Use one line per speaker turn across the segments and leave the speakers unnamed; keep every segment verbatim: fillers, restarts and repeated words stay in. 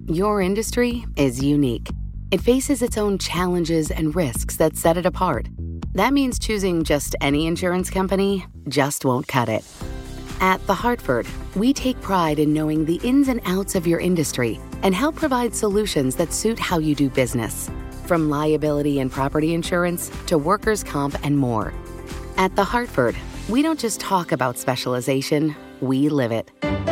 Your industry is unique. It faces its own challenges and risks that set it apart. That means choosing just any insurance company just won't cut it. At The Hartford, we take pride in knowing the ins and outs of your industry and help provide solutions that suit how you do business. From liability and property insurance to workers' comp and more. At The Hartford, we don't just talk about specialization, we live it.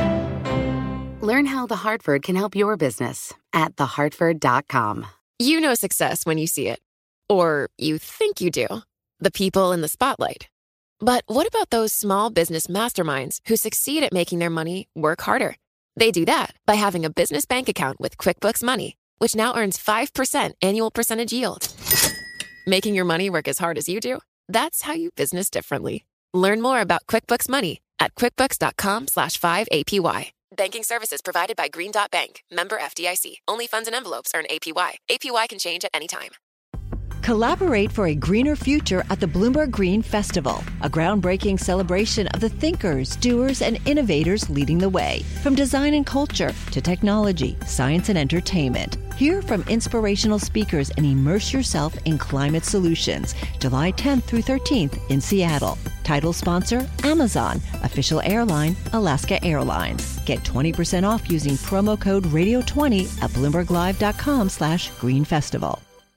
Learn how The Hartford can help your business at the hartford dot com.
You know success when you see it. Or you think you do. The people in the spotlight. But what about those small business masterminds who succeed at making their money work harder? They do that by having a business bank account with QuickBooks Money, which now earns five percent annual percentage yield. Making your money work as hard as you do? That's how you business differently. Learn more about QuickBooks Money at quickbooks.com slash 5APY. Banking services provided by Green Dot Bank. Member F D I C. Only funds and envelopes earn A P Y. A P Y can change at any time.
Collaborate for a greener future at the Bloomberg Green Festival, a groundbreaking celebration of the thinkers, doers, and innovators leading the way. From design and culture to technology, science, and entertainment. Hear from inspirational speakers and immerse yourself in climate solutions. July tenth through thirteenth in Seattle. Title sponsor, Amazon. Official airline, Alaska Airlines. Get twenty percent off using promo code radio twenty at bloomberglive.com slash green festival.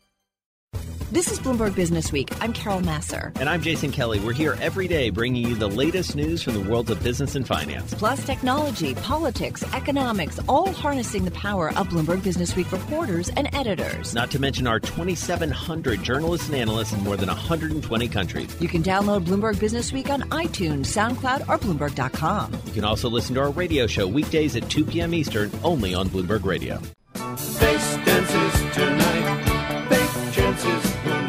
This is Bloomberg Business Week. I'm Carol Masser.
And I'm Jason Kelly. We're here every day bringing you the latest news from the worlds of business and finance.
Plus technology, politics, economics, all harnessing the power of Bloomberg Business Week reporters and editors.
Not to mention our twenty-seven hundred journalists and analysts in more than one hundred twenty countries.
You can download Bloomberg Business Week on iTunes, SoundCloud, or Bloomberg dot com.
You can also listen to our radio show weekdays at two p.m. Eastern, only on Bloomberg Radio.
Face dances tonight. Fake chances.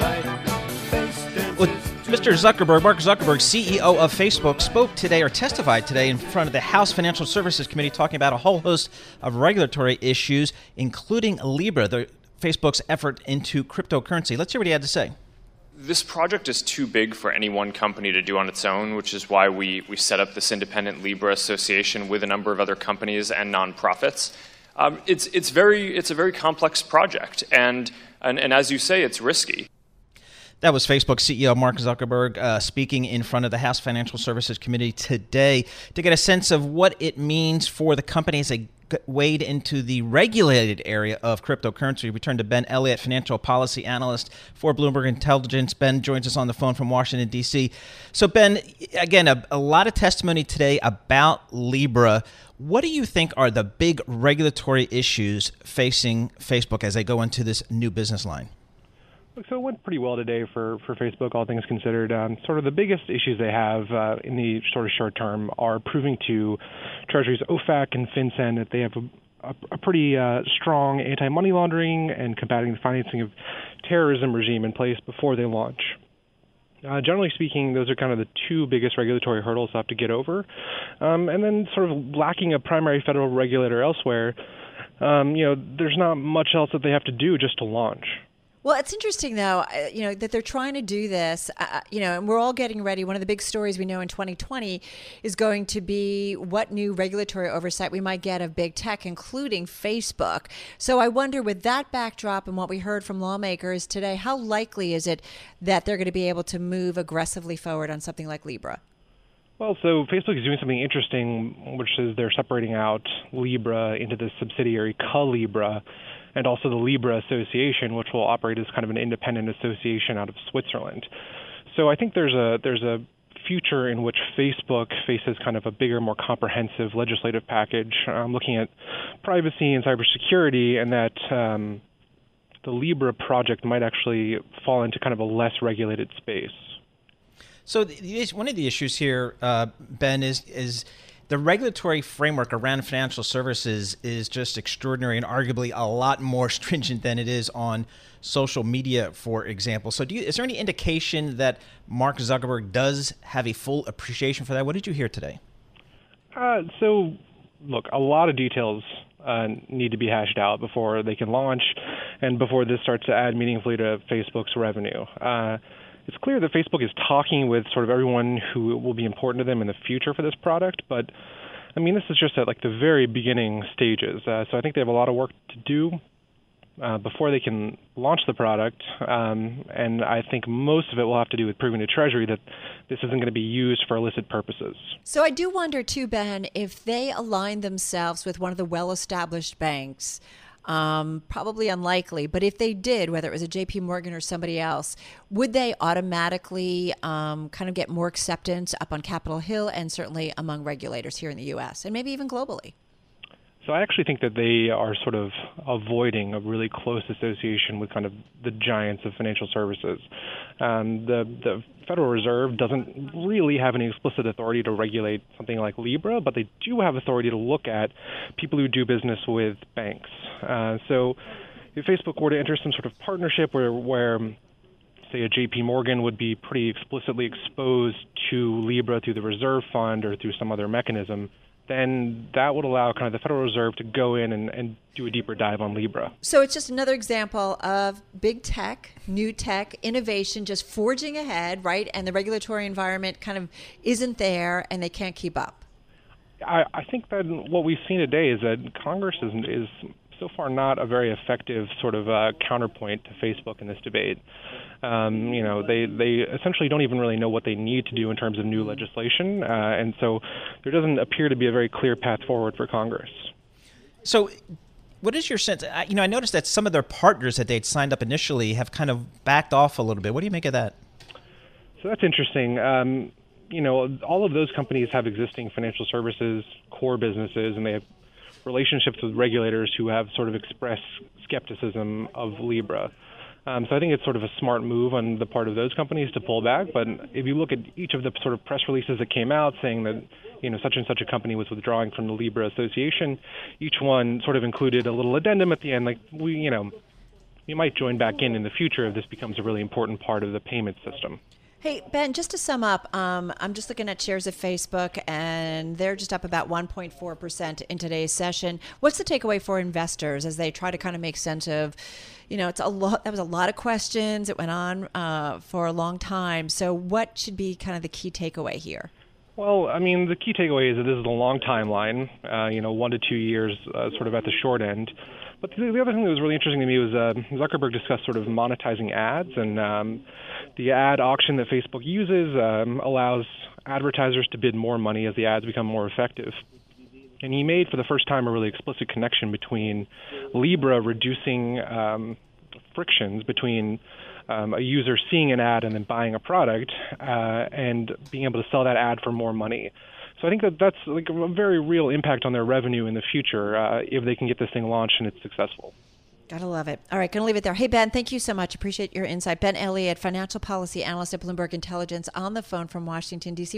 Well, Mister Zuckerberg, Mark Zuckerberg, C E O of Facebook, spoke today or testified today in front of the House Financial Services Committee talking about a whole host of regulatory issues, including Libra, the Facebook's effort into cryptocurrency. Let's hear what he had to say.
This project is too big for any one company to do on its own, which is why we, we set up this independent Libra association with a number of other companies and nonprofits. Um, it's it's very it's a very complex project, and, and and as you say, it's risky.
That was Facebook C E O Mark Zuckerberg uh, speaking in front of the House Financial Services Committee today to get a sense of what it means for the company as they wade into the regulated area of cryptocurrency. We turn to Ben Elliott, financial policy analyst for Bloomberg Intelligence. Ben joins us on the phone from Washington, D C. So, Ben, again, a, a lot of testimony today about Libra. What do you think are the big regulatory issues facing Facebook as they go into this new business line?
So it went pretty well today for, for Facebook, all things considered. Um, sort of the biggest issues they have uh, in the sort of short term are proving to Treasury's O FAC and FinCEN that they have a, a, a pretty uh, strong anti-money laundering and combating the financing of terrorism regime in place before they launch. Uh, generally speaking, those are kind of the two biggest regulatory hurdles they have to get over. Um, and then sort of lacking a primary federal regulator elsewhere, um, you know, there's not much else that they have to do just to launch.
Well, it's interesting, though, uh, you know, that they're trying to do this, uh, you know, and we're all getting ready. One of the big stories we know in twenty twenty is going to be what new regulatory oversight we might get of big tech, including Facebook. So I wonder, with that backdrop and what we heard from lawmakers today, how likely is it that they're going to be able to move aggressively forward on something like Libra?
Well, so Facebook is doing something interesting, which is they're separating out Libra into this subsidiary Calibra, and also the Libra Association, which will operate as kind of an independent association out of Switzerland. So I think there's a there's a future in which Facebook faces kind of a bigger, more comprehensive legislative package, um, looking at privacy and cybersecurity, and that um, the Libra project might actually fall into kind of a less regulated space.
So the, one of the issues here, uh, Ben, is is the regulatory framework around financial services is just extraordinary and arguably a lot more stringent than it is on social media, for example. So do you, is there any indication that Mark Zuckerberg does have a full appreciation for that? What did you hear today?
Uh, so, look, a lot of details uh, need to be hashed out before they can launch and before this starts to add meaningfully to Facebook's revenue. Uh, It's clear that Facebook is talking with sort of everyone who will be important to them in the future for this product, but I mean, this is just at like the very beginning stages. Uh, so I think they have a lot of work to do uh, before they can launch the product. Um, and I think most of it will have to do with proving to Treasury that this isn't going to be used for illicit purposes.
So I do wonder too, Ben, if they align themselves with one of the well-established banks. Um, probably unlikely, but if they did, whether it was a J P Morgan or somebody else, would they automatically um, kind of get more acceptance up on Capitol Hill and certainly among regulators here in the U S and maybe even globally?
So I actually think that they are sort of avoiding a really close association with kind of the giants of financial services. Um, the, the Federal Reserve doesn't really have any explicit authority to regulate something like Libra, but they do have authority to look at people who do business with banks. Uh, so if Facebook were to enter some sort of partnership where, where say, a J P Morgan would be pretty explicitly exposed to Libra through the Reserve Fund or through some other mechanism, then that would allow kind of the Federal Reserve to go in and, and do a deeper dive on Libra.
So it's just another example of big tech, new tech, innovation just forging ahead, right? And the regulatory environment kind of isn't there and they can't keep up.
I, I think that what we've seen today is that Congress is, is so far not a very effective sort of uh, counterpoint to Facebook in this debate. Um, you know, they, they essentially don't even really know what they need to do in terms of new legislation, uh, and so there doesn't appear to be a very clear path forward for Congress.
So what is your sense? I, you know, I noticed that some of their partners that they'd signed up initially have kind of backed off a little bit. What do you make of that?
So that's interesting. Um, you know, all of those companies have existing financial services core businesses, and they have relationships with regulators who have sort of expressed skepticism of Libra. Um, so I think it's sort of a smart move on the part of those companies to pull back. But if you look at each of the sort of press releases that came out saying that, you know, such and such a company was withdrawing from the Libra Association, each one sort of included a little addendum at the end, like, we, you know, we might join back in in the future if this becomes a really important part of the payment system.
Hey, Ben, just to sum up, um, I'm just looking at shares of Facebook, and they're just up about one point four percent in today's session. What's the takeaway for investors as they try to kind of make sense of, you know, it's a lot, that was a lot of questions. It went on uh, for a long time. So what should be kind of the key takeaway here?
Well, I mean, the key takeaway is that this is a long timeline, uh, you know, one to two years uh, sort of at the short end. But the, the other thing that was really interesting to me was uh, Zuckerberg discussed sort of monetizing ads, and um, the ad auction that Facebook uses um, allows advertisers to bid more money as the ads become more effective. And he made, for the first time, a really explicit connection between Libra reducing um, frictions between um, a user seeing an ad and then buying a product uh, and being able to sell that ad for more money. So I think that that's like a very real impact on their revenue in the future uh, if they can get this thing launched and it's successful.
Gotta love it. All right, gonna leave it there. Hey, Ben, thank you so much. Appreciate your insight. Ben Elliott, financial policy analyst at Bloomberg Intelligence, on the phone from Washington, D C.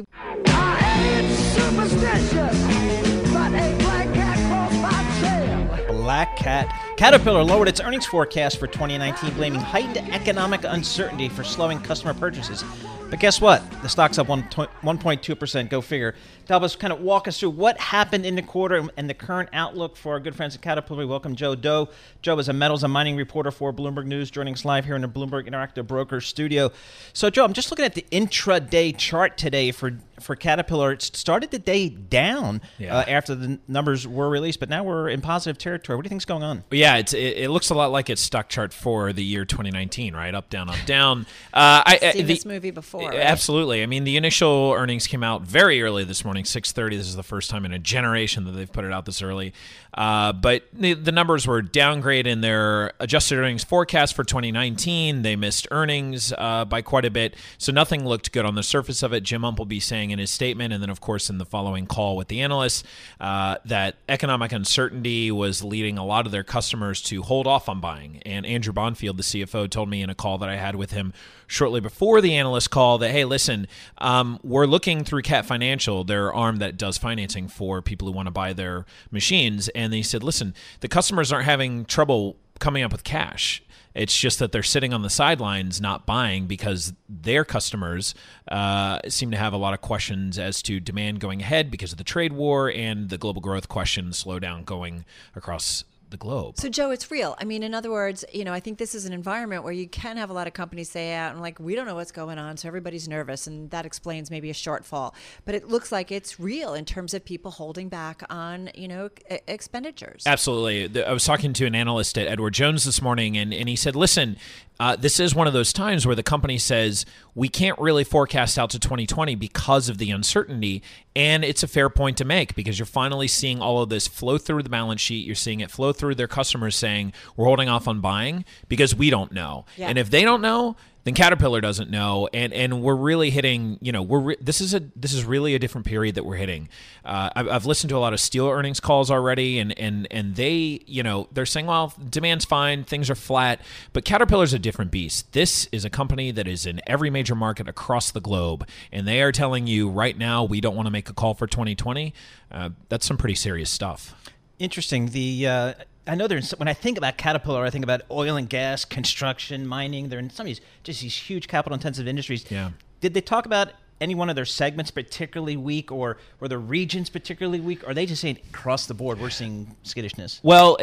I ain't superstitious, but a black cat crossed my trail.
Black Cat. Caterpillar lowered its earnings forecast for twenty nineteen, blaming heightened economic uncertainty for slowing customer purchases. But guess what? The stock's up one point two percent. Go figure. To help us kind of walk us through what happened in the quarter and the current outlook for our good friends at Caterpillar, we welcome Joe Doe. Joe is a metals and mining reporter for Bloomberg News, joining us live here in the Bloomberg Interactive Brokers studio. So, Joe, I'm just looking at the intraday chart today for, for Caterpillar. It started the day down yeah. uh, after the numbers were released, but now we're in positive territory. What do you think's going on?
Yeah, it's, it, it looks a lot like its stock chart for the year twenty nineteen, right? Up, down, up, down. Uh, I,
Seen
the,
this movie before. Right?
Absolutely. I mean, the initial earnings came out very early this morning, six thirty. This is the first time in a generation that they've put it out this early. Uh, but the, the numbers were downgraded in their adjusted earnings forecast for twenty nineteen. They missed earnings uh, by quite a bit, so nothing looked good on the surface of it. Jim Umpleby saying in his statement, and then, of course, in the following call with the analysts, uh, that economic uncertainty was leading a lot of their customers to hold off on buying. And Andrew Bonfield, the C F O, told me in a call that I had with him shortly before the analyst call that, hey, listen, um, we're looking through Cat Financial, their arm that does financing for people who want to buy their machines. And they said, listen, the customers aren't having trouble coming up with cash. It's just that they're sitting on the sidelines not buying because their customers uh, seem to have a lot of questions as to demand going ahead because of the trade war and the global growth question slowdown going across the globe.
So, Joe, it's real. I mean, in other words, you know, I think this is an environment where you can have a lot of companies say out and like, we don't know what's going on, so everybody's nervous, and that explains maybe a shortfall. But it looks like it's real in terms of people holding back on, you know, e- expenditures.
Absolutely. I was talking to an analyst at Edward Jones this morning, and, and he said, listen, uh, this is one of those times where the company says, we can't really forecast out to twenty twenty because of the uncertainty. And it's a fair point to make because you're finally seeing all of this flow through the balance sheet. You're seeing it flow through their customers saying, we're holding off on buying because we don't know. Yeah. And if they don't know, then Caterpillar doesn't know, and and we're really hitting. You know, we're re- this is a this is really a different period that we're hitting. Uh, I've, I've listened to a lot of steel earnings calls already, and and and they, you know, they're saying, well, demand's fine, things are flat, but Caterpillar's a different beast. This is a company that is in every major market across the globe, and they are telling you right now we don't want to make a call for twenty twenty. Uh, that's some pretty serious stuff.
Interesting. The uh, I know they're in, when I think about Caterpillar, I think about oil and gas, construction, mining. They're in some of these just these huge capital-intensive industries.
Yeah.
Did they talk about any one of their segments particularly weak, or were the regions particularly weak? Or are they just saying across the board we're seeing skittishness?
Well,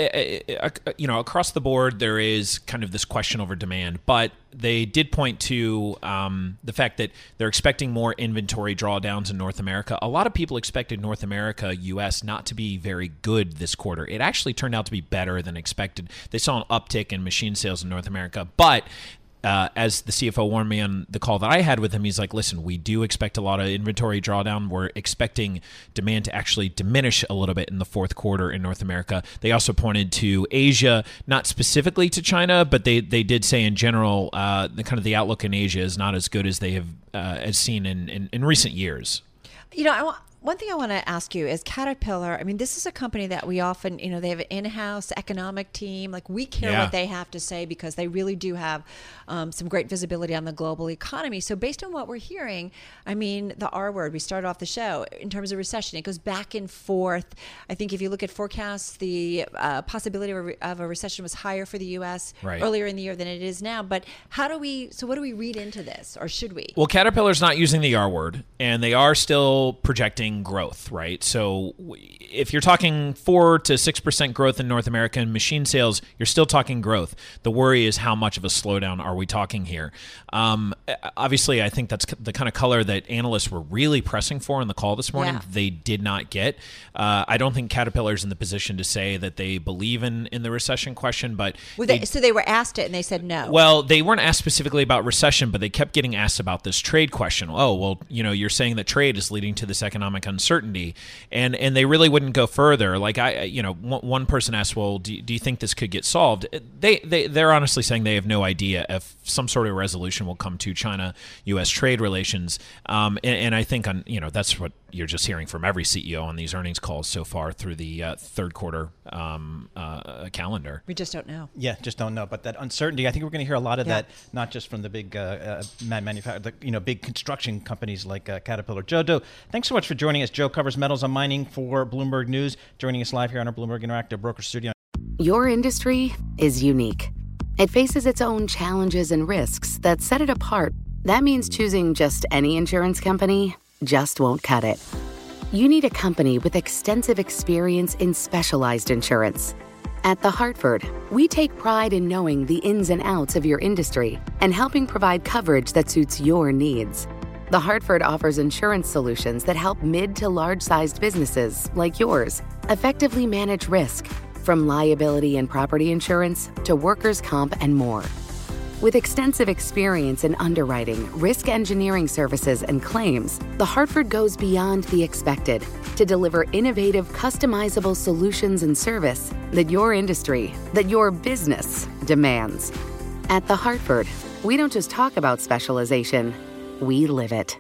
you know, across the board there is kind of this question over demand, but they did point to um, the fact that they're expecting more inventory drawdowns in North America. A lot of people expected North America, U S, not to be very good this quarter. It actually turned out to be better than expected. They saw an uptick in machine sales in North America, but Uh, as the C F O warned me on the call that I had with him, he's like, listen, we do expect a lot of inventory drawdown. We're expecting demand to actually diminish a little bit in the fourth quarter in North America. They also pointed to Asia, not specifically to China, but they, they did say in general, uh, the kind of the outlook in Asia is not as good as they have uh, as seen in, in, in recent years.
You know, I want... One thing I want to ask you is Caterpillar, I mean, this is a company that we often, you know, they have an in-house economic team. Like, we care
yeah.
what they have to say because they really do have um, some great visibility on the global economy. So based on what we're hearing, I mean, the R word, we started off the show, in terms of recession, it goes back and forth. I think if you look at forecasts, the uh, possibility of a, re- of a recession was higher for the U S
right.
earlier in the year than it is now. But how do we, so what do we read into this, or should we?
Well, Caterpillar's not using the R word, and they are still projecting growth, right? So if you're talking four to six percent growth in North America in machine sales, you're still talking growth. The worry is how much of a slowdown are we talking here? Um, obviously, I think that's the kind of color that analysts were really pressing for in the call this morning.
Yeah.
They did not get. Uh, I don't think Caterpillar's in the position to say that they believe in, in the recession question, but
Well, they, so they were asked it and they said no.
Well, they weren't asked specifically about recession, but they kept getting asked about this trade question. Oh, well, you know, you're saying that trade is leading to this economic uncertainty, and and they really wouldn't go further. Like I, you know, one person asked, well, do, do you think this could get solved? They they they're honestly saying they have no idea if some sort of resolution will come to China-U S trade relations. Um, and, and I think on you know that's what you're just hearing from every C E O on these earnings calls so far through the uh, third quarter um, uh, calendar.
We just don't know.
Yeah, just don't know. But that uncertainty, I think we're going to hear a lot of
Yeah.
that, not just from the big uh, uh, man manufacturer, you know, big construction companies like uh, Caterpillar. Joe Do, thanks so much for joining us. Joe covers metals and mining for Bloomberg News, joining us live here on our Bloomberg Interactive Broker Studio.
Your industry is unique. It faces its own challenges and risks that set it apart. That means choosing just any insurance company just won't cut it. You need a company with extensive experience in specialized insurance. At The Hartford, we take pride in knowing the ins and outs of your industry and helping provide coverage that suits your needs. The Hartford offers insurance solutions that help mid to large-sized businesses like yours effectively manage risk, from liability and property insurance to workers' comp and more. With extensive experience in underwriting, risk engineering services, and claims, The Hartford goes beyond the expected to deliver innovative, customizable solutions and service that your industry, that your business demands. At The Hartford, we don't just talk about specialization, we live it.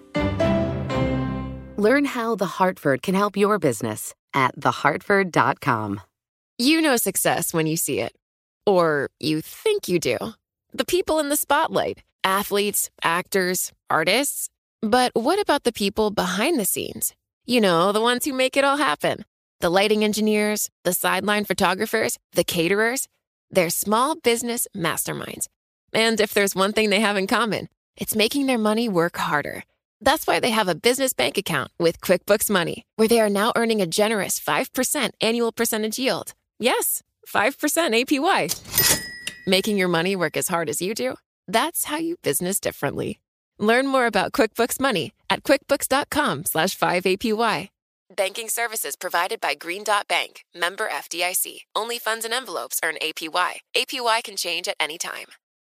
Learn how The Hartford can help your business at the hartford dot com.
You know success when you see it. Or you think you do. The people in the spotlight. Athletes, actors, artists. But what about the people behind the scenes? You know, the ones who make it all happen. The lighting engineers, the sideline photographers, the caterers. They're small business masterminds. And if there's one thing they have in common, it's making their money work harder. That's why they have a business bank account with QuickBooks Money, where they are now earning a generous five percent annual percentage yield. Yes, five percent A P Y. Making your money work as hard as you do? That's how you business differently. Learn more about QuickBooks Money at quickbooks.com slash 5APY. Banking services provided by Green Dot Bank, member F D I C. Only funds and envelopes earn A P Y. A P Y can change at any time.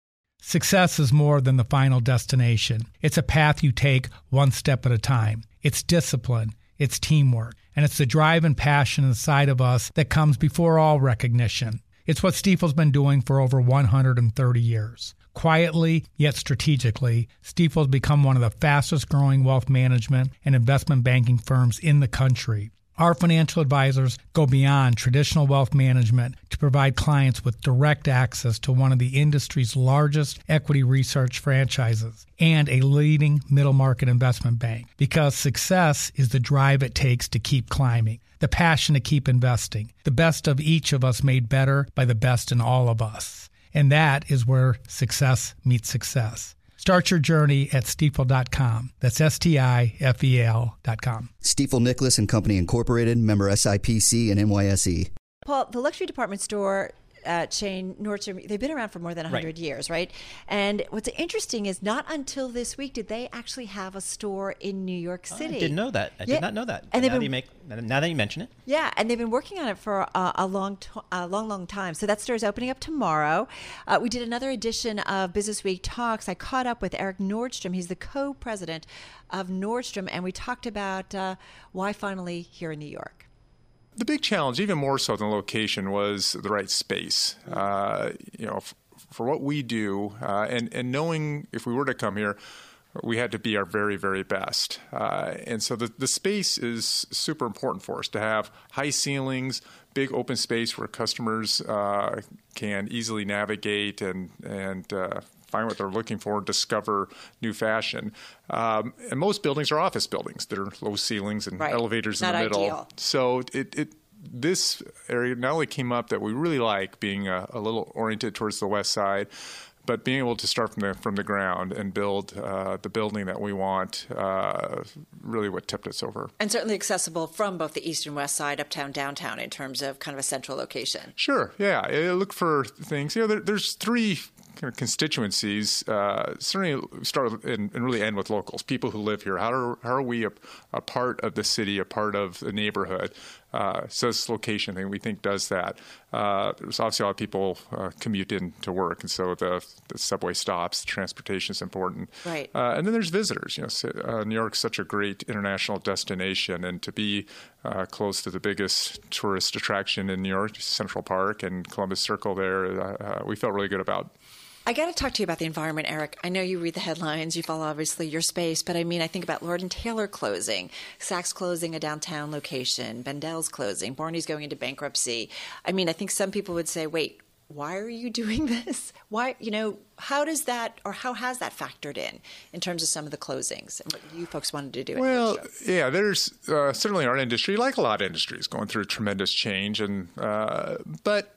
Success is more than the final destination. It's a path you take one step at a time. It's discipline, it's teamwork, and it's the drive and passion inside of us that comes before all recognition. It's what Stifel's been doing for over one hundred thirty years. Quietly, yet strategically, Stifel's become one of the fastest growing wealth management and investment banking firms in the country. Our financial advisors go beyond traditional wealth management to provide clients with direct access to one of the industry's largest equity research franchises and a leading middle market investment bank, because success is the drive it takes to keep climbing, the passion to keep investing, the best of each of us made better by the best in all of us. And that is where success meets success. Start your journey at stifel dot com. That's S T I F E L dot com.
Stifel Nicholas and Company Incorporated, member S I P C and N Y S E.
Paul, the luxury department store uh, chain Nordstrom, they've been around for more than one hundred right. years, right? And what's interesting is not until this week did they actually have a store in New York City.
Oh, I didn't know that. I
yeah.
did not know that.
And
now,
been,
that you make, now that you mention it.
Yeah, and they've been working on it for a, a long, to, a long, long time. So that store is opening up tomorrow. Uh, we did another edition of Business Week Talks. I caught up with Eric Nordstrom. He's the co-president of Nordstrom, and we talked about uh, why finally here in New York.
The big challenge, even more so than location, was the right space. Uh, you know, f- for what we do, uh, and and knowing if we were to come here, we had to be our very, very best. Uh, and so the the space is super important for us to have high ceilings, big open space where customers uh, can easily navigate and and uh, find what they're looking for, discover new fashion. Um, and most buildings are office buildings. They're low ceilings and
right.
elevators
Not
in the middle.
Ideal.
So it, it this area not only came up that we really like being a, a little oriented towards the west side, but being able to start from the from the ground and build uh, the building that we want, uh, really what tipped us over.
And certainly accessible from both the east and west side, uptown, downtown, in terms of kind of a central location.
Sure, yeah. I look for things. You know, there, there's three kind of constituencies. Uh, certainly start and, and really end with locals, people who live here. How are, how are we a, a part of the city, a part of the neighborhood? Uh, so this location thing we think does that. Uh, there's obviously a lot of people uh, commute in to work, and so the, the subway stops, the transportation is important.
Right.
Uh, and then there's visitors. You know, so, uh, New York's such a great international destination, and to be uh, close to the biggest tourist attraction in New York, Central Park and Columbus Circle there, uh, uh, we felt really good about.
I got to talk to you about the environment, Eric. I know you read the headlines. You follow, obviously, your space. But, I mean, I think about Lord and Taylor closing, Saks closing a downtown location, Bendel's closing, Barney's going into bankruptcy. I mean, I think some people would say, wait, why are you doing this? Why, you know, how does that or how has that factored in in terms of some of the closings and what you folks wanted to do?
Well, yeah, there's uh, certainly our industry, like a lot of industries, going through tremendous change. and uh, But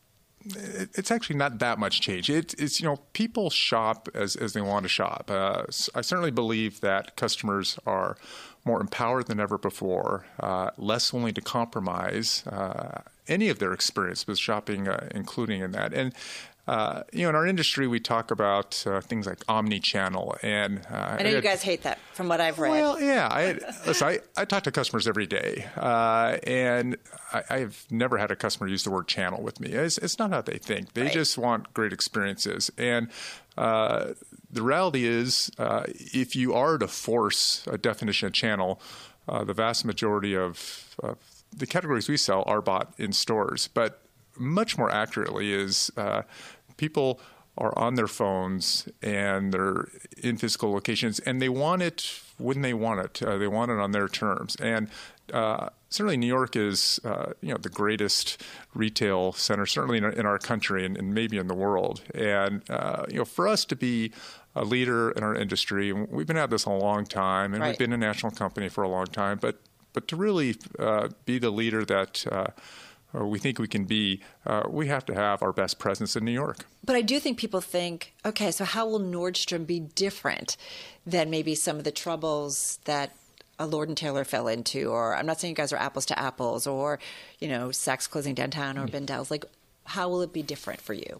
it's actually not that much change. It, it's, you know, people shop as, as they want to shop. Uh, I certainly believe that customers are more empowered than ever before, uh, less willing to compromise uh, any of their experience with shopping, uh, including in that. And Uh, you know, in our industry, we talk about uh, things like omni-channel, and uh,
I know I, you guys hate that, from what I've read.
Well, yeah, I, listen, I, I talk to customers every day, uh, and I, I've never had a customer use the word channel with me. It's, it's not how they think; they right. just want great experiences. And uh, the reality is, uh, if you are to force a definition of channel, uh, the vast majority of, of the categories we sell are bought in stores, but much more accurately is uh, people are on their phones and they're in physical locations, and they want it when they want it. Uh, they want it on their terms. And uh, certainly New York is uh, you know, the greatest retail center, certainly in our, in our country and, and maybe in the world. And uh, you know, for us to be a leader in our industry, and we've been at this a long time, and right. we've been a national company for a long time, but, but to really uh, be the leader that uh, or we think we can be, uh, we have to have our best presence in New York.
But I do think people think, okay, so how will Nordstrom be different than maybe some of the troubles that a Lord and Taylor fell into? Or I'm not saying you guys are apples to apples, or, you know, Saks closing downtown or Bendel's. Like, how will it be different for you?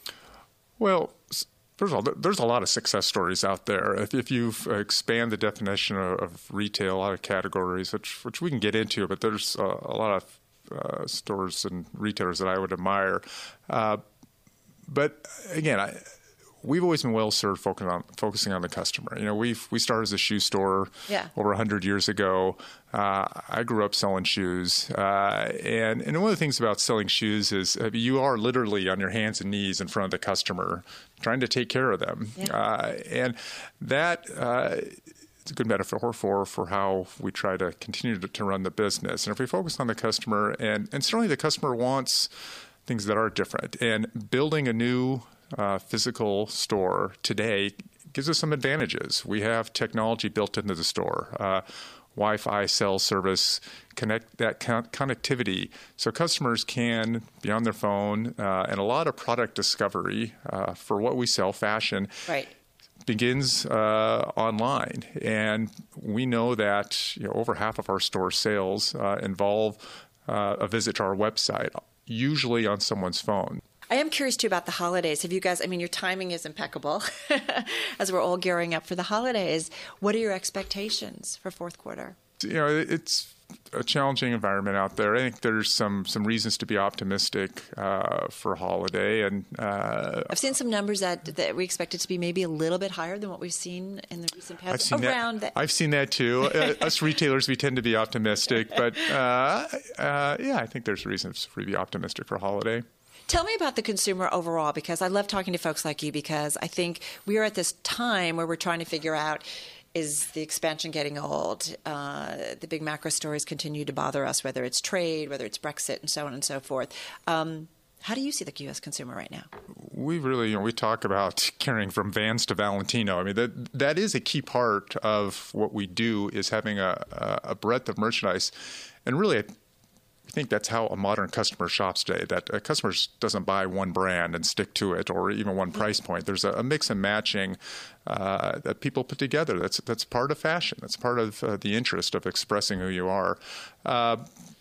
Well, first of all, there's a lot of success stories out there. If, if you expand the definition of, of retail, a lot of categories, which which we can get into, but there's a, a lot of uh, stores and retailers that I would admire. Uh, but again, I, we've always been well served focusing on focusing on the customer. You know, we we started as a shoe store
yeah.
over one hundred years ago. Uh, I grew up selling shoes, uh, and and one of the things about selling shoes is uh, you are literally on your hands and knees in front of the customer, trying to take care of them,
yeah.
uh, and that. Uh, It's a good metaphor for, for how we try to continue to, to run the business. And if we focus on the customer, and, and certainly the customer wants things that are different, and building a new uh, physical store today gives us some advantages. We have technology built into the store, uh, Wi-Fi cell service, connect that con- connectivity, so customers can be on their phone, uh, and a lot of product discovery uh, for what we sell, fashion.
Right.
begins uh, online, and we know that you know, over half of our store sales uh, involve uh, a visit to our website, usually on someone's phone.
I am curious too about the holidays. Have you guys, I mean, your timing is impeccable as we're all gearing up for the holidays. What are your expectations for fourth quarter?
You know, it's a challenging environment out there. I think there's some some reasons to be optimistic uh, for holiday, and uh,
I've seen some numbers that that we expect it to be maybe a little bit higher than what we've seen in the recent past.
I've seen
around
that.
the-
I've seen that too. uh, us retailers, we tend to be optimistic, but uh, uh, yeah, I think there's reasons for to be optimistic for holiday.
Tell me about the consumer overall, because I love talking to folks like you, because I think we are at this time where we're trying to figure out, is the expansion getting old? Uh, the big macro stories continue to bother us, whether it's trade, whether it's Brexit, and so on and so forth. Um, how do you see the U S consumer right now?
We really, you know, we talk about carrying from Vans to Valentino. I mean, that that is a key part of what we do, is having a, a breadth of merchandise. And really, I think that's how a modern customer shops today, that a customer doesn't buy one brand and stick to it, or even one price point. There's a, a mix and matching uh, that people put together. That's that's part of fashion. That's part of uh, the interest of expressing who you are. Uh,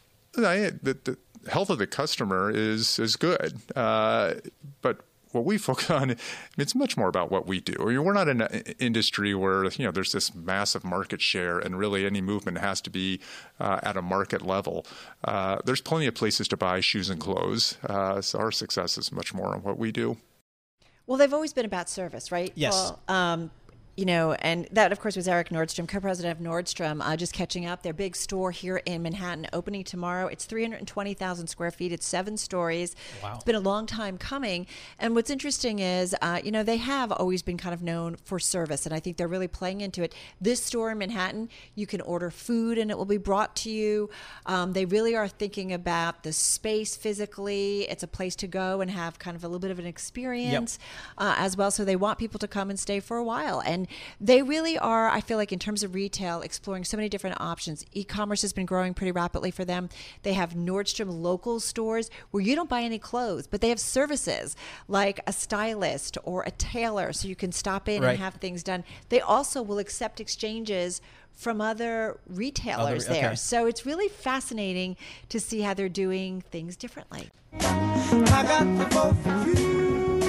I, the, the health of the customer is, is good, uh, but what we focus on, it's much more about what we do. I mean, we're not in an industry where, you know, there's this massive market share, and really any movement has to be uh, at a market level. Uh, there's plenty of places to buy shoes and clothes. Uh, so our success is much more on what we do.
Well, they've always been about service, right?
Yes.
Well, um, you know, and that, of course, was Eric Nordstrom, co-president of Nordstrom, uh, just catching up. Their big store here in Manhattan, opening tomorrow. It's three hundred twenty thousand square feet. It's seven stories.
Wow.
It's been a long time coming. And what's interesting is, uh, you know, they have always been kind of known for service, and I think they're really playing into it. This store in Manhattan, you can order food and it will be brought to you. Um, they really are thinking about the space physically. It's a place to go and have kind of a little bit of an experience yep. uh, as well. So they want people to come and stay for a while. And they really are, I feel like, in terms of retail, exploring so many different options. E-commerce has been growing pretty rapidly for them. They have Nordstrom local stores where you don't buy any clothes, but they have services like a stylist or a tailor, so you can stop in
right.
and have things done. They also will accept exchanges from other retailers
Other, okay.
there. So it's really fascinating to see how they're doing things differently.
I got the vote for you.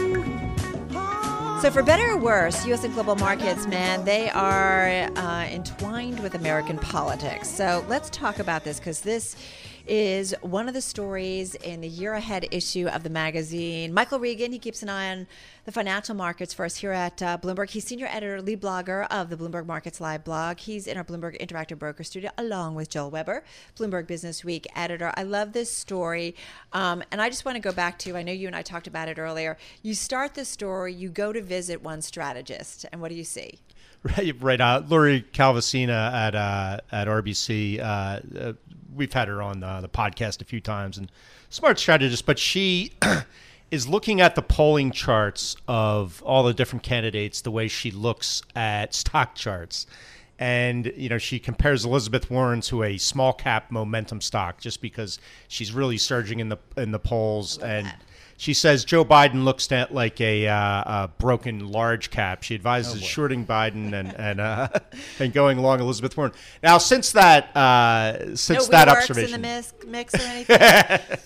So for better or worse, U S and global markets, man, they are uh, entwined with American politics. So let's talk about this, because this is one of the stories in the year ahead issue of the magazine. Michael Regan, he keeps an eye on the financial markets for us here at uh, Bloomberg. He's senior editor, lead blogger of the Bloomberg Markets Live blog. He's in our Bloomberg Interactive Broker studio along with Joel Weber, Bloomberg Business Week editor. I love this story. Um, and I just want to go back to, I know you and I talked about it earlier. You start the story, you go to visit one strategist, and what do you see?
Right, right. Uh, Lori Calvasina at uh, at R B C. Uh, uh, we've had her on uh, the podcast a few times, and smart strategist. But she is looking at the polling charts of all the different candidates, the way she looks at stock charts, and you know she compares Elizabeth Warren to a small cap momentum stock, just because she's really surging in the in the polls. And
that.
She says Joe Biden looks at like a, uh, a broken large cap. She advises
Oh, boy.
shorting Biden and and uh, and going along Elizabeth Warren. Now, since that uh, since
no
that
WeWorks
observation,
in the mix, mix or anything?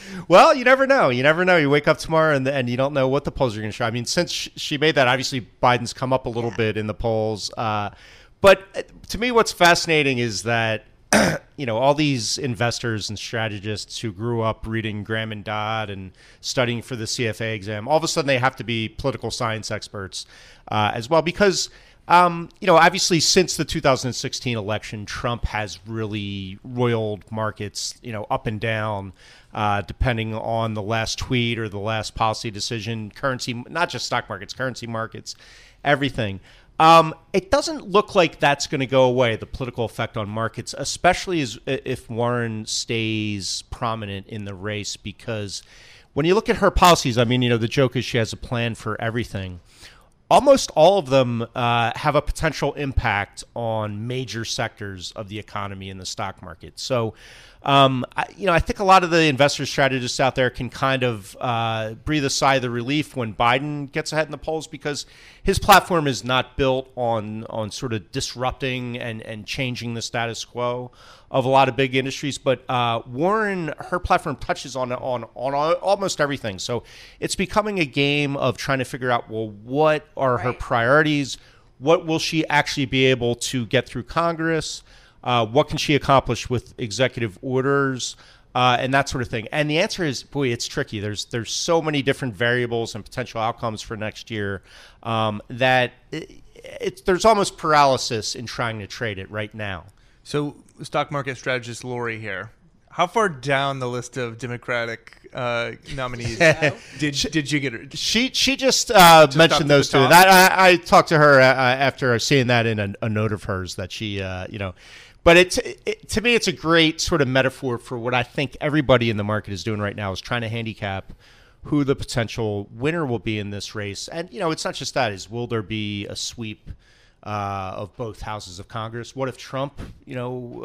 Well, you never know. You never know. You wake up tomorrow and and you don't know what the polls are going to show. I mean, since she made that, obviously Biden's come up a little yeah. bit in the polls. Uh, but to me, what's fascinating is that, you know, all these investors and strategists who grew up reading Graham and Dodd and studying for the C F A exam, all of a sudden they have to be political science experts uh, as well, because Um, you know, obviously, since the two thousand sixteen election, Trump has really roiled markets, you know, up and down, uh, depending on the last tweet or the last policy decision, currency, not just stock markets, currency markets, everything. Um, it doesn't look like that's going to go away, the political effect on markets, especially as, if Warren stays prominent in the race, because when you look at her policies, I mean, you know, the joke is she has a plan for everything. Almost all of them uh, have a potential impact on major sectors of the economy and the stock market. So, um, I, you know, I think a lot of the investor strategists out there can kind of uh, breathe a sigh of the relief when Biden gets ahead in the polls, because his platform is not built on on sort of disrupting and, and changing the status quo of a lot of big industries. But uh, Warren, her platform touches on on on almost everything. So it's becoming a game of trying to figure out, well, what are her priorities? What will she actually be able to get through Congress? Uh, what can she accomplish with executive orders uh, and that sort of thing? And the answer is, boy, it's tricky. There's there's so many different variables and potential outcomes for next year um, that it, it, there's almost paralysis in trying to trade it right now.
So, stock market strategist Lori here. How far down the list of Democratic uh, nominees did did you get her?
She she just, uh, just mentioned those two. That I, I talked to her uh, after seeing that in a, a note of hers that she, uh, you know, but it's it, to me it's a great sort of metaphor for what I think everybody in the market is doing right now, is trying to handicap who the potential winner will be in this race. And you know, it's not just that. Is will there be a sweep Uh, of both houses of Congress? What if Trump, you know,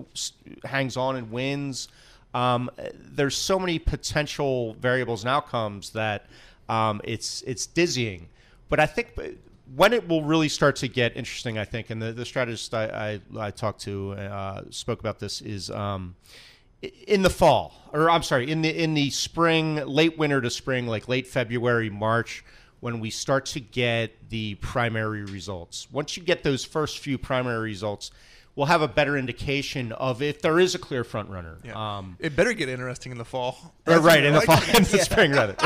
uh, hangs on and wins? Um, there's so many potential variables and outcomes that um, it's it's dizzying. But I think when it will really start to get interesting, I think, and the, the strategist I, I, I talked to uh, spoke about this, is um, in the fall, or I'm sorry, in the in the spring, late winter to spring, like late February, March, when we start to get the primary results. Once you get those first few primary results, we'll have a better indication of if there is a clear front runner.
Yeah.
Um,
it better get interesting in the fall.
Or right, in the fall, in the spring, rather.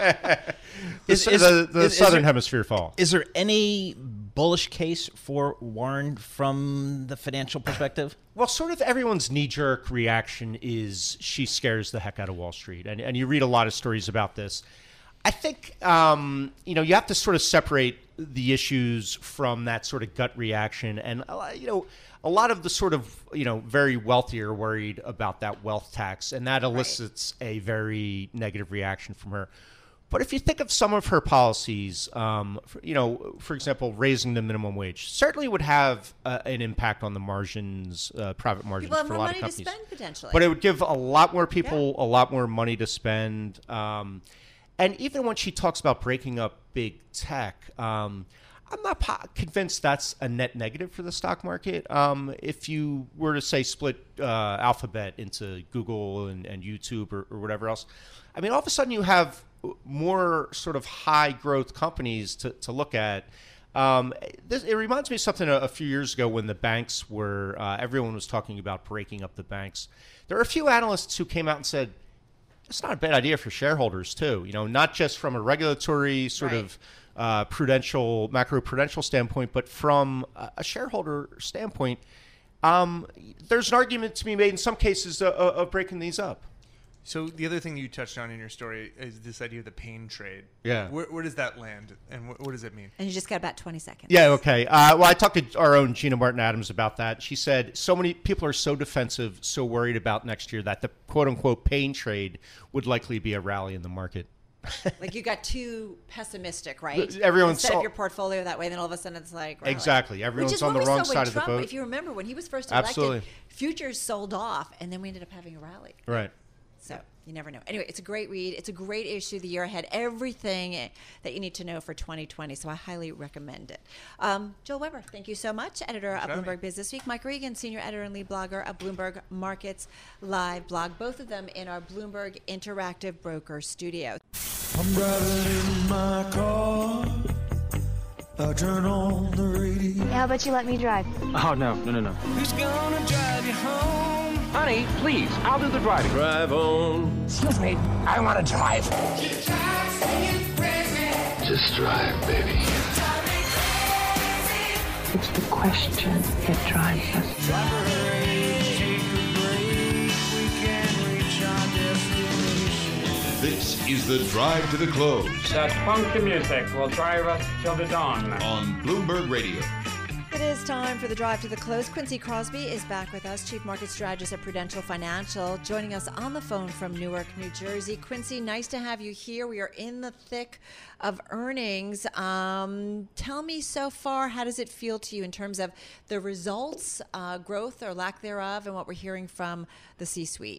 is,
the
is,
the, the
is,
southern
is there,
hemisphere fall.
Is there any bullish case for Warren from the financial perspective?
Well, sort of everyone's knee-jerk reaction is she scares the heck out of Wall Street. And, and you read a lot of stories about this. I think, um, you know, you have to sort of separate the issues from that sort of gut reaction. And, uh, you know, a lot of the sort of, you know, very wealthy are worried about that wealth tax, and that elicits right. a very negative reaction from her. But if you think of some of her policies, um, for, you know, for example, raising the minimum wage certainly would have uh, an impact on the margins, uh, private margins
People have
for a
more
lot
money
of companies.
To spend, potentially.
But it would give a lot more people
yeah.
a lot more money to spend. Um, And even when she talks about breaking up big tech, um, I'm not po- convinced that's a net negative for the stock market. Um, if you were to, say, split uh, Alphabet into Google and, and YouTube or, or whatever else, I mean, all of a sudden you have more sort of high growth companies to, to look at. Um, this, it reminds me of something a, a few years ago when the banks were, uh, everyone was talking about breaking up the banks. There were a few analysts who came out and said, it's not a bad idea for shareholders too, you know, not just from a regulatory sort
right.
of uh, prudential, macro-prudential standpoint, but from a, a shareholder standpoint. Um, there's an argument to be made in some cases uh, of breaking these up.
So the other thing you touched on in your story is this idea of the pain trade.
Yeah.
Where, where does that land, and wh- what does it mean?
And you just got about twenty seconds.
Yeah, okay. Uh, well, I talked to our own Gina Martin-Adams about that. She said so many people are so defensive, so worried about next year that the quote-unquote pain trade would likely be a rally in the market.
Like you got too pessimistic, right?
Everyone's
set up
so,
your portfolio that way, then all of a sudden it's like rally.
Exactly. Everyone's on the wrong side of the boat.
If you remember when he was first elected,
Absolutely.
futures sold off, and then we ended up having a rally.
Right.
So you never know. Anyway, it's a great read. It's a great issue, the year ahead, everything that you need to know for twenty twenty. So I highly recommend it. Um, Joel Weber, thank you so much. Editor of Bloomberg Business Week. Mike Regan, senior editor and lead blogger of Bloomberg Markets Live blog. Both of them in our Bloomberg Interactive Broker studio.
I'm driving in my car. I turn on the radio.
How about you let me drive?
Oh, no, no, no, no.
Who's gonna drive you home?
Honey, please, I'll do the driving. Drive on. Excuse me, I want to drive.
Just drive, baby.
It's the question that drives us.
Driver, take a break. We can reach our destination.
This is the Drive to the Close.
That funky music will drive us till the dawn.
On Bloomberg Radio.
It is time for the Drive to the Close. Quincy Crosby is back with us, Chief Market Strategist at Prudential Financial, joining us on the phone from Newark, New Jersey. Quincy, nice to have you here. We are in the thick of earnings. Um, tell me so far, how does it feel to you in terms of the results, uh, growth or lack thereof, and what we're hearing from the C-suite?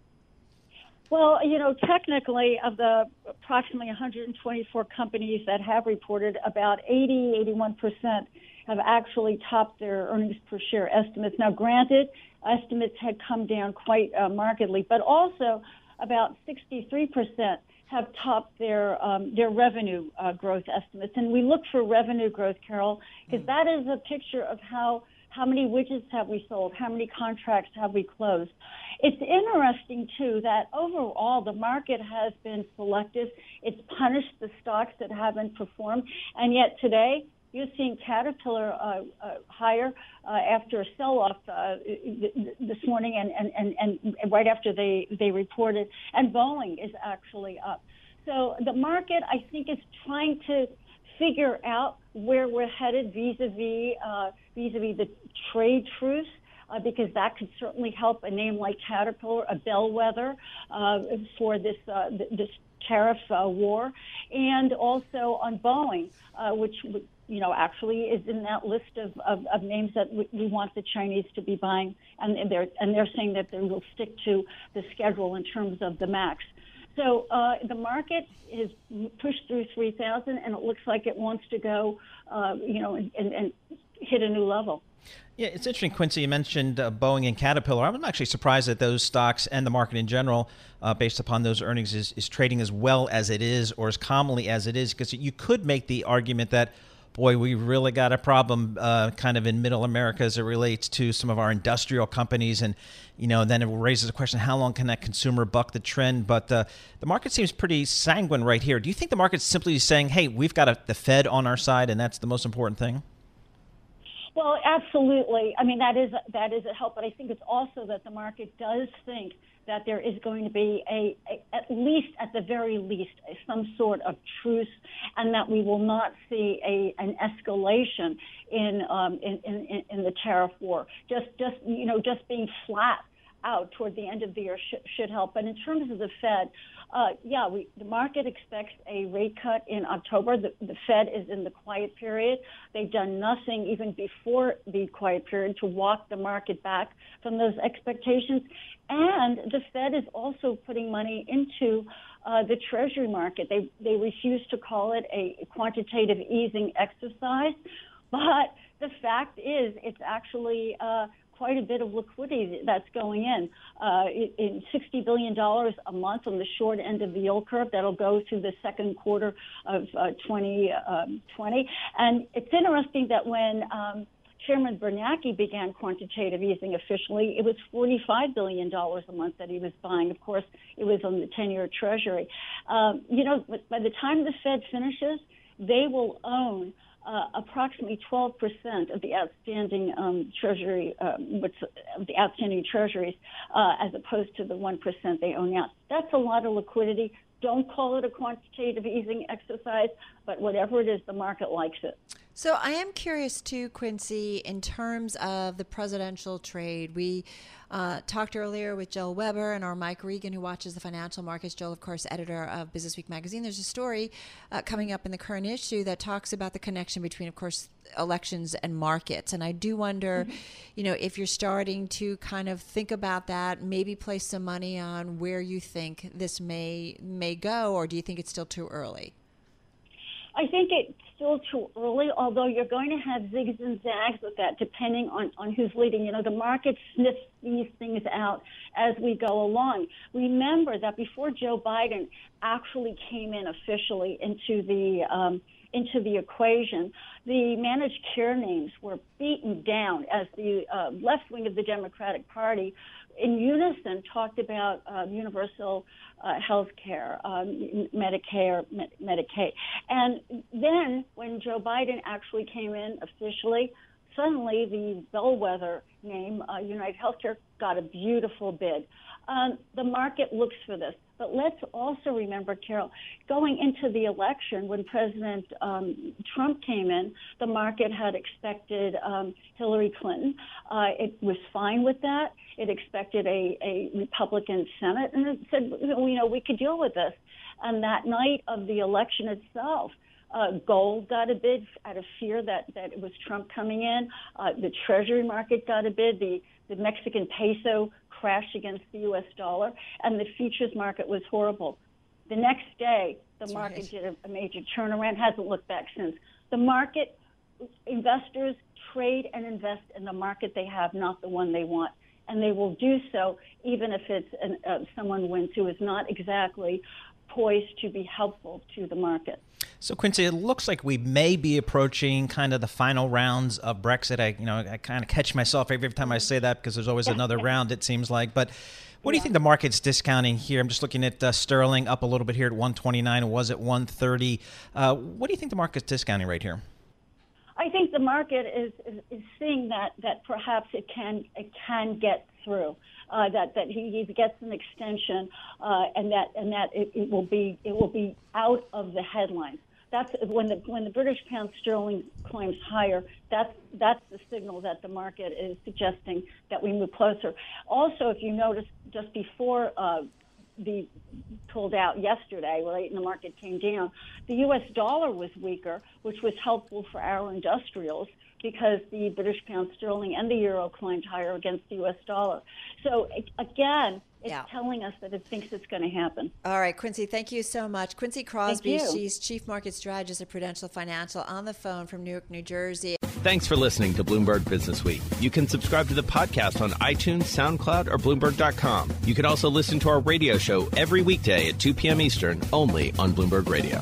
Well, you know, technically, of the approximately one hundred twenty-four companies that have reported, about eighty, eighty-one percent have actually topped their earnings per share estimates. Now, granted, estimates had come down quite uh, markedly, but also about sixty-three percent have topped their um, their revenue uh, growth estimates. And we look for revenue growth, Carol, because that is a picture of how how many widgets have we sold, how many contracts have we closed. It's interesting, too, that overall the market has been selective. It's punished the stocks that haven't performed, and yet today you're seeing Caterpillar uh, uh, higher uh, after a sell-off uh, this morning and, and, and, and right after they, they reported, and Boeing is actually up. So the market, I think, is trying to figure out where we're headed vis-a-vis, uh, vis-a-vis the trade truce, uh, because that could certainly help a name like Caterpillar, a bellwether uh, for this uh, this tariff uh, war, and also on Boeing, uh, which you know actually is in that list of, of, of names that we, we want the Chinese to be buying, and they're and they're saying that they will stick to the schedule in terms of the MAX. So uh, the market is pushed through three thousand, and it looks like it wants to go, uh, you know, and, and, and hit a new level.
Yeah, it's interesting, Quincy. You mentioned uh, Boeing and Caterpillar. I'm actually surprised that those stocks and the market in general, uh, based upon those earnings, is, is trading as well as it is or as calmly as it is, because you could make the argument that, boy, we really got a problem uh, kind of in middle America as it relates to some of our industrial companies. And, you know, then it raises the question, how long can that consumer buck the trend? But uh, the market seems pretty sanguine right here. Do you think the market's simply saying, hey, we've got a, the Fed on our side, and that's the most important thing?
Well, absolutely. I mean, that is that is a help, but I think it's also that the market does think that there is going to be a, a at least, at the very least, some sort of truce, and that we will not see a an escalation in um, in, in in the tariff war. Just just you know, just being flat out toward the end of the year sh- should help. But in terms of the Fed, uh, yeah, we, the market expects a rate cut in October. The, the Fed is in the quiet period. They've done nothing even before the quiet period to walk the market back from those expectations. And the Fed is also putting money into uh, the Treasury market. They they refuse to call it a quantitative easing exercise, but the fact is it's actually uh, quite a bit of liquidity that's going in, uh, in sixty billion dollars a month on the short end of the yield curve. That'll go through the second quarter of uh, twenty twenty. And it's interesting that when um, Chairman Bernanke began quantitative easing officially, it was forty-five billion dollars a month that he was buying. Of course, it was on the ten-year Treasury. Um, you know, by the time the Fed finishes, they will own Uh, approximately twelve percent of the outstanding um, treasury, um, what's, uh, the outstanding treasuries, uh, as opposed to the one percent they own now. That's a lot of liquidity. Don't call it a quantitative easing exercise, but whatever it is, the market likes it.
So I am curious too, Quincy, in terms of the presidential trade. We Uh, talked earlier with Joel Weber and our Mike Regan, who watches the financial markets. Joel, of course, editor of Business Week magazine. There's a story uh, coming up in the current issue that talks about the connection between, of course, elections and markets. And I do wonder, mm-hmm. you know, if you're starting to kind of think about that, maybe place some money on where you think this may may go, or do you think it's still too early?
I think it's still too early, although you're going to have zigs and zags with that depending on, on who's leading. You know, the market sniffs these things out as we go along. Remember that before Joe Biden actually came in officially into the um, into the equation, the managed care names were beaten down as the uh, left wing of the Democratic Party in unison talked about uh, universal uh, health care, um, Medicare, Med- Medicaid. And then when Joe Biden actually came in officially, suddenly the bellwether name, uh, United Healthcare, got a beautiful bid. Um, the market looks for this. But let's also remember, Carol, going into the election when President um, Trump came in, the market had expected um, Hillary Clinton. Uh, it was fine with that. It expected a, a Republican Senate, and it said, you know, we could deal with this. And that night of the election itself, uh, gold got a bid out of fear that, that it was Trump coming in. Uh, the Treasury market got a bid. The, the Mexican peso crashed against the U S dollar, and the futures market was horrible. The next day, the That's market right. did a, a major turnaround, hasn't looked back since. The market, investors trade and invest in the market they have, not the one they want. And they will do so even if it's an, uh, someone wins who is not exactly poised to be helpful to the market.
So, Quincy, it looks like we may be approaching kind of the final rounds of Brexit. I, you know, I kind of catch myself every time I say that because there's always another round, it seems like. But what do you think the market's discounting here? I'm just looking at uh, sterling up a little bit here at one twenty-nine. It was at one thirty. Uh, what do you think the market's discounting right here?
I think the market is, is, is seeing that that perhaps it can it can get through. Uh, that that he, he gets an extension, uh, and that and that it, it will be it will be out of the headlines. That's when the when the British pound sterling climbs higher. That's that's the signal that the market is suggesting that we move closer. Also, if you notice, just before uh, the pulled out yesterday, right, and the market came down, the U S dollar was weaker, which was helpful for our industrials because the British pound sterling and the euro climbed higher against the U S dollar. So again, it's yeah. telling us that it thinks it's going to happen.
All right, Quincy, thank you so much. Quincy Crosby, she's Chief Market Strategist at Prudential Financial, on the phone from Newark, New Jersey.
Thanks for listening to Bloomberg Business Week. You can subscribe to the podcast on iTunes, SoundCloud, or Bloomberg dot com. You can also listen to our radio show every weekday at two p.m. Eastern, only on Bloomberg Radio.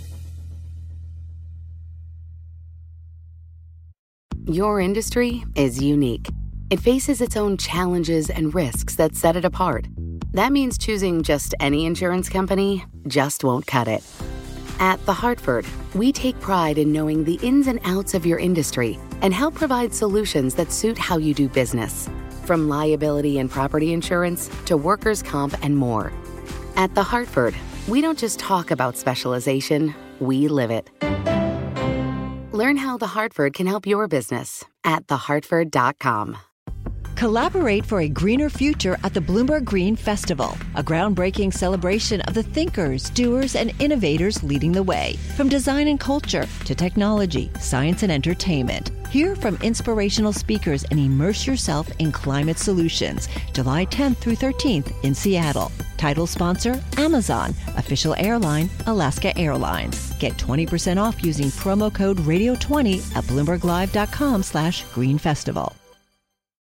Your industry is unique. It faces its own challenges and risks that set it apart. That means choosing just any insurance company just won't cut it. At The Hartford, we take pride in knowing the ins and outs of your industry and help provide solutions that suit how you do business, from liability and property insurance to workers' comp and more. At The Hartford, we don't just talk about specialization, we live it. Learn how The Hartford can help your business at the hartford dot com.
Collaborate for a greener future at the Bloomberg Green Festival, a groundbreaking celebration of the thinkers, doers, and innovators leading the way. From design and culture to technology, science, and entertainment. Hear from inspirational speakers and immerse yourself in climate solutions. July tenth through thirteenth in Seattle. Title sponsor, Amazon. Official airline, Alaska Airlines. Get twenty percent off using promo code radio twenty at bloomberg live dot com slash green festival.